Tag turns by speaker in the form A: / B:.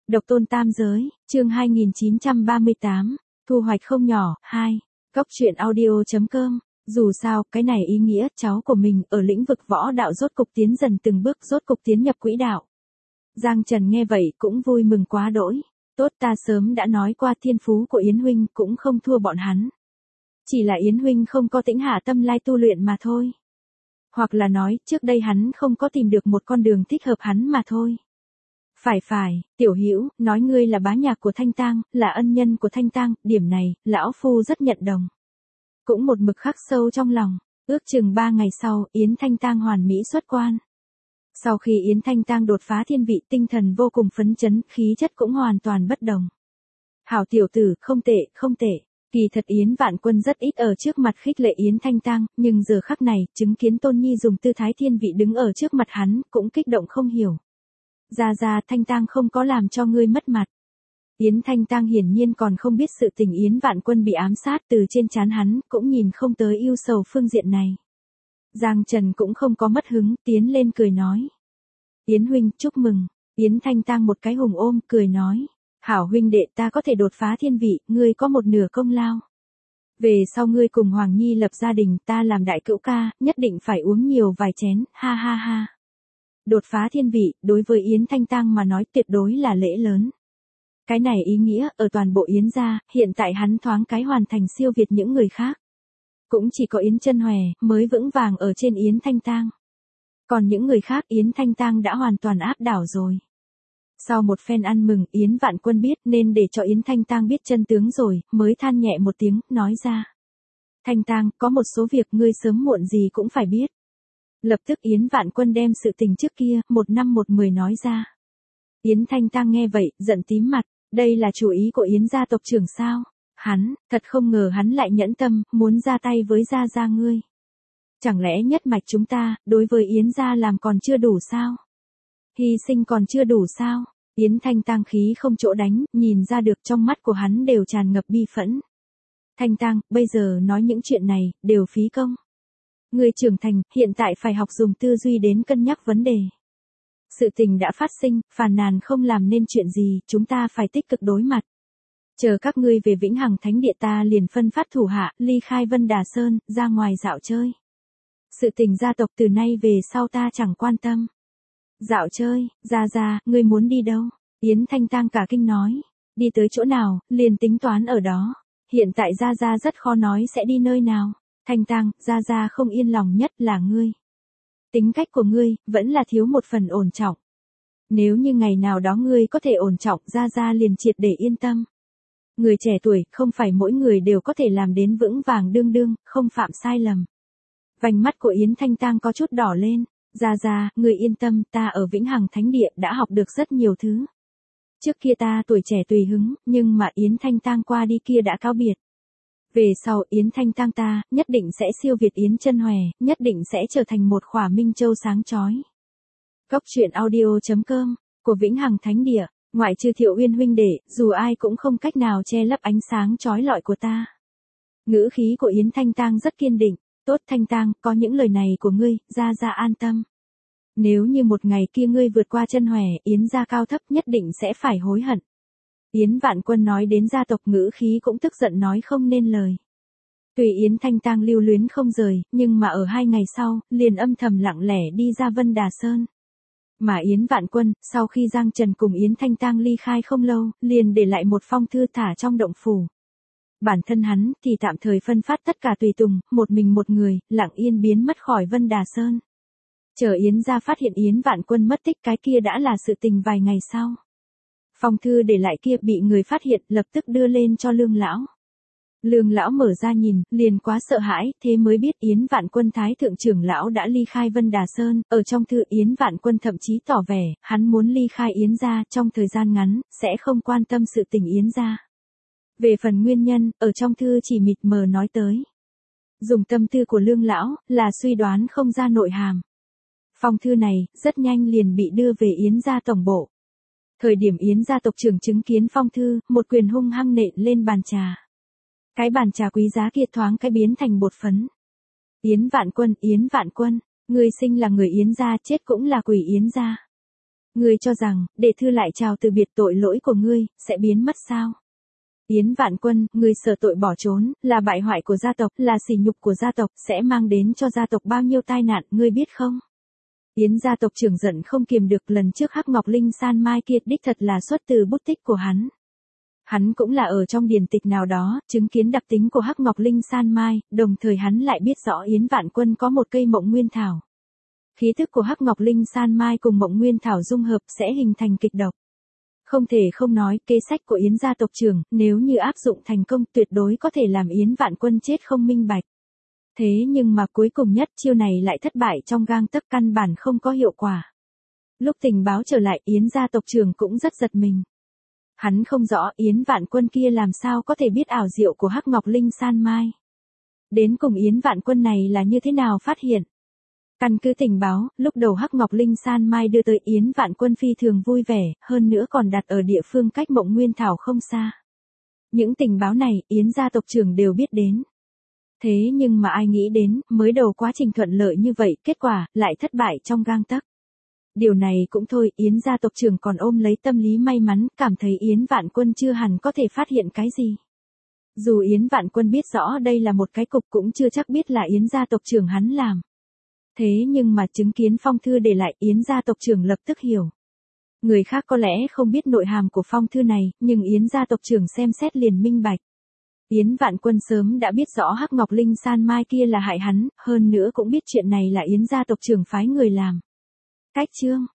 A: Độc tôn tam giới, chương 2938, thu hoạch không nhỏ, 2. Góc truyện audio.com. Dù sao, cái này ý nghĩa cháu của mình ở lĩnh vực võ đạo rốt cục tiến dần từng bước rốt cục tiến nhập quỹ đạo. Giang Trần nghe vậy cũng vui mừng quá đỗi. Tốt, ta sớm đã nói qua thiên phú của Yến huynh cũng không thua bọn hắn. Chỉ là Yến huynh không có tĩnh hạ tâm lai tu luyện mà thôi. Hoặc là nói, trước đây hắn không có tìm được một con đường thích hợp hắn mà thôi. Phải, Tiểu Hữu, nói ngươi là bá nhạc của Thanh Tang, là ân nhân của Thanh Tang, điểm này, lão phu rất nhận đồng. Cũng một mực khắc sâu trong lòng, ước chừng 3 ngày sau, Yến Thanh Tang hoàn mỹ xuất quan. Sau khi Yến Thanh Tang đột phá thiên vị, tinh thần vô cùng phấn chấn, khí chất cũng hoàn toàn bất đồng. Hảo tiểu tử, không tệ. Kỳ thật Yến Vạn Quân rất ít ở trước mặt khích lệ Yến Thanh Tang, nhưng giờ khắc này, chứng kiến Tôn Nhi dùng tư thái thiên vị đứng ở trước mặt hắn, cũng kích động không hiểu. Ra Thanh Tang không có làm cho ngươi mất mặt. Yến Thanh Tang hiển nhiên còn không biết sự tình Yến Vạn Quân bị ám sát, từ trên trán hắn, cũng nhìn không tới ưu sầu phương diện này. Giang Trần cũng không có mất hứng, tiến lên cười nói. Yến huynh, chúc mừng. Yến Thanh Tang một cái hùng ôm, cười nói. Hảo huynh đệ, ta có thể đột phá thiên vị, ngươi có một nửa công lao. Về sau ngươi cùng Hoàng Nhi lập gia đình, ta làm đại cữu ca, nhất định phải uống nhiều vài chén, ha. Đột phá thiên vị, đối với Yến Thanh Tang mà nói tuyệt đối là lễ lớn. Cái này ý nghĩa, ở toàn bộ Yến gia, hiện tại hắn thoáng cái hoàn thành siêu việt những người khác. Cũng chỉ có Yến Chân Hòe, mới vững vàng ở trên Yến Thanh Tang. Còn những người khác Yến Thanh Tang đã hoàn toàn áp đảo rồi. Sau một phen ăn mừng, Yến Vạn Quân biết nên để cho Yến Thanh Tang biết chân tướng rồi, mới than nhẹ một tiếng, nói ra. Thanh Tang, có một số việc ngươi sớm muộn gì cũng phải biết. Lập tức Yến Vạn Quân đem sự tình trước kia, 1 năm 1 10 nói ra. Yến Thanh Tang nghe vậy, giận tím mặt, đây là chủ ý của Yến gia tộc trưởng sao? Hắn, thật không ngờ hắn lại nhẫn tâm, muốn ra tay với gia ngươi. Chẳng lẽ nhất mạch chúng ta, đối với Yến gia làm còn chưa đủ sao? Hy sinh còn chưa đủ sao? Yến Thanh Tang khí không chỗ đánh, nhìn ra được trong mắt của hắn đều tràn ngập bi phẫn. Thanh Tang, bây giờ nói những chuyện này, đều phí công. Người trưởng thành, hiện tại phải học dùng tư duy đến cân nhắc vấn đề. Sự tình đã phát sinh, phàn nàn không làm nên chuyện gì, chúng ta phải tích cực đối mặt. Chờ các ngươi về Vĩnh Hằng Thánh Địa ta liền phân phát thủ hạ, ly khai Vân Đà Sơn, ra ngoài dạo chơi. Sự tình gia tộc từ nay về sau ta chẳng quan tâm. Dạo chơi, ra, ngươi muốn đi đâu? Yến Thanh Tang cả kinh nói. Đi tới chỗ nào, liền tính toán ở đó. Hiện tại ra rất khó nói sẽ đi nơi nào. Thanh Tang, ra không yên lòng nhất là ngươi. Tính cách của ngươi, vẫn là thiếu một phần ổn trọng. Nếu như ngày nào đó ngươi có thể ổn trọng, ra liền triệt để yên tâm. Người trẻ tuổi, không phải mỗi người đều có thể làm đến vững vàng đương, không phạm sai lầm. Vành mắt của Yến Thanh Tang có chút đỏ lên. Ra, ngươi yên tâm, ta ở Vĩnh Hằng Thánh Địa đã học được rất nhiều thứ. Trước kia ta tuổi trẻ tùy hứng, nhưng mà Yến Thanh Tang qua đi kia đã cáo biệt. Về sau Yến Thanh Tang ta, nhất định sẽ siêu việt Yến Chân Hòe, nhất định sẽ trở thành một khỏa minh châu sáng chói. Góc truyện audio.com, của Vĩnh Hằng Thánh Địa, ngoại trừ Thiệu Uyên huynh đệ, dù ai cũng không cách nào che lấp ánh sáng chói lọi của ta. Ngữ khí của Yến Thanh Tang rất kiên định. Tốt Thanh Tang, có những lời này của ngươi, ra an tâm. Nếu như một ngày kia ngươi vượt qua Chân Hòe, Yến gia cao thấp nhất định sẽ phải hối hận. Yến Vạn Quân nói đến gia tộc ngữ khí cũng tức giận nói không nên lời. Tùy Yến Thanh Tang lưu luyến không rời, nhưng mà ở 2 ngày sau, liền âm thầm lặng lẽ đi ra Vân Đà Sơn. Mà Yến Vạn Quân, sau khi Giang Trần cùng Yến Thanh Tang ly khai không lâu, liền để lại một phong thư thả trong động phủ. Bản thân hắn thì tạm thời phân phát tất cả tùy tùng, một mình một người, lặng yên biến mất khỏi Vân Đà Sơn. Chờ Yến gia phát hiện Yến Vạn Quân mất tích cái kia đã là sự tình vài ngày sau. Phong thư để lại kia bị người phát hiện, lập tức đưa lên cho Lương lão. Lương lão mở ra nhìn, liền quá sợ hãi, thế mới biết Yến Vạn Quân thái thượng trưởng lão đã ly khai Vân Đà Sơn, ở trong thư Yến Vạn Quân thậm chí tỏ vẻ, hắn muốn ly khai Yến gia trong thời gian ngắn, sẽ không quan tâm sự tình Yến gia. Về phần nguyên nhân, ở trong thư chỉ mịt mờ nói tới. Dùng tâm tư của Lương lão, là suy đoán không ra nội hàm. Phong thư này, rất nhanh liền bị đưa về Yến gia tổng bộ. Thời điểm Yến gia tộc trưởng chứng kiến phong thư, một quyền hung hăng nện lên bàn trà. Cái bàn trà quý giá kia thoáng cái biến thành bột phấn. Yến Vạn Quân, ngươi sinh là người Yến gia, chết cũng là quỷ Yến gia. Ngươi cho rằng, để thư lại chào từ biệt tội lỗi của ngươi, sẽ biến mất sao? Yến Vạn Quân, ngươi sợ tội bỏ trốn, là bại hoại của gia tộc, là sỉ nhục của gia tộc, sẽ mang đến cho gia tộc bao nhiêu tai nạn, ngươi biết không? Yến gia tộc trưởng giận không kiềm được, lần trước Hắc Ngọc Linh San Mai kia đích thật là xuất từ bút tích của hắn. Hắn cũng là ở trong điển tịch nào đó, chứng kiến đặc tính của Hắc Ngọc Linh San Mai, đồng thời hắn lại biết rõ Yến Vạn Quân có một cây Mộng Nguyên Thảo. Khí thức của Hắc Ngọc Linh San Mai cùng Mộng Nguyên Thảo dung hợp sẽ hình thành kịch độc. Không thể không nói, kế sách của Yến gia tộc trưởng, nếu như áp dụng thành công tuyệt đối có thể làm Yến Vạn Quân chết không minh bạch. Thế nhưng mà cuối cùng nhất chiêu này lại thất bại trong gang tấc, căn bản không có hiệu quả. Lúc tình báo trở lại, Yến gia tộc trưởng cũng rất giật mình. Hắn không rõ Yến Vạn Quân kia làm sao có thể biết ảo diệu của Hắc Ngọc Linh San Mai. Đến cùng Yến Vạn Quân này là như thế nào phát hiện? Căn cứ tình báo, lúc đầu Hắc Ngọc Linh San Mai đưa tới Yến Vạn Quân phi thường vui vẻ, hơn nữa còn đặt ở địa phương cách Mộng Nguyên Thảo không xa. Những tình báo này, Yến gia tộc trưởng đều biết đến. Thế nhưng mà ai nghĩ đến, mới đầu quá trình thuận lợi như vậy, kết quả, lại thất bại trong gang tấc. Điều này cũng thôi, Yến gia tộc trưởng còn ôm lấy tâm lý may mắn, cảm thấy Yến Vạn Quân chưa hẳn có thể phát hiện cái gì. Dù Yến Vạn Quân biết rõ đây là một cái cục cũng chưa chắc biết là Yến gia tộc trưởng hắn làm. Thế nhưng mà chứng kiến phong thư để lại, Yến gia tộc trưởng lập tức hiểu. Người khác có lẽ không biết nội hàm của phong thư này, nhưng Yến gia tộc trưởng xem xét liền minh bạch. Yến Vạn Quân sớm đã biết rõ Hắc Ngọc Linh San Mai kia là hại hắn, hơn nữa cũng biết chuyện này là Yến gia tộc trưởng phái người làm. Cách chương